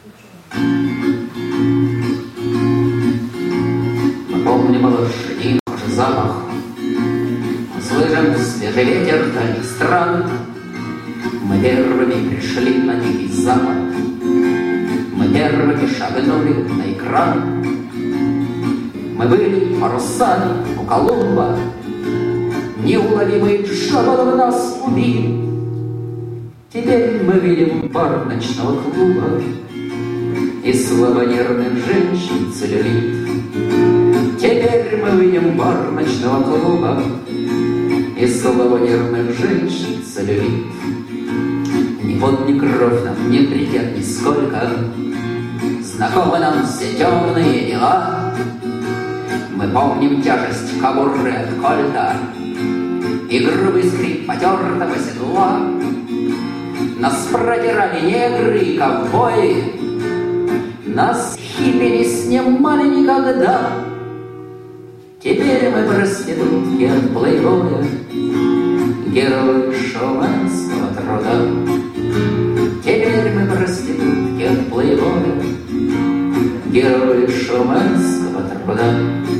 Мы помним лошадиный запах, мы слышим свежий ветер дальних стран. Мы первыми пришли на Дикий Запад, мы первыми шагнули на экран. Мы были парусами у Колумба, неуловимый Джабал нас убил. Теперь мы видим бар ночного клуба и слабонервных женщин целлюлит. Теперь мы видим бар ночного клуба и слабонервных женщин целлюлит. Ни пот, ни кровь нам не придет нисколько, знакомы нам все темные дела. Мы помним тяжесть кобуры от кольта и грубый скрип потертого седла. Нас продирали негры и ковбои, нас хиппи не снимали никогда. Теперь мы проститутки от плейбоя, герои шоуменского труда. Теперь мы проститутки от плейбоя, герои шоуменского труда.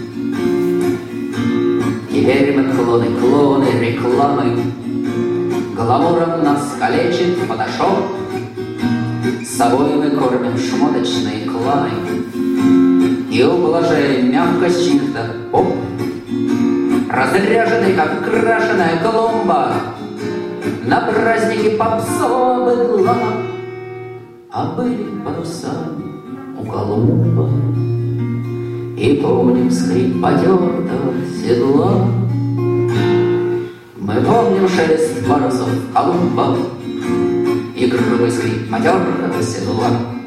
Теперь мы клоны рекламы, гламуром нас калечит фотошоп. С собой мы кормим шмоточные кланы и ублажаем мягкость чьих-то поп. Разряженный, как крашеная Колумба, на празднике попсового быдла. А были парусами у Колумба, и помним скрип потертого седла. Мы помним шелест парусов Колумба и грубый скрип потертого седла.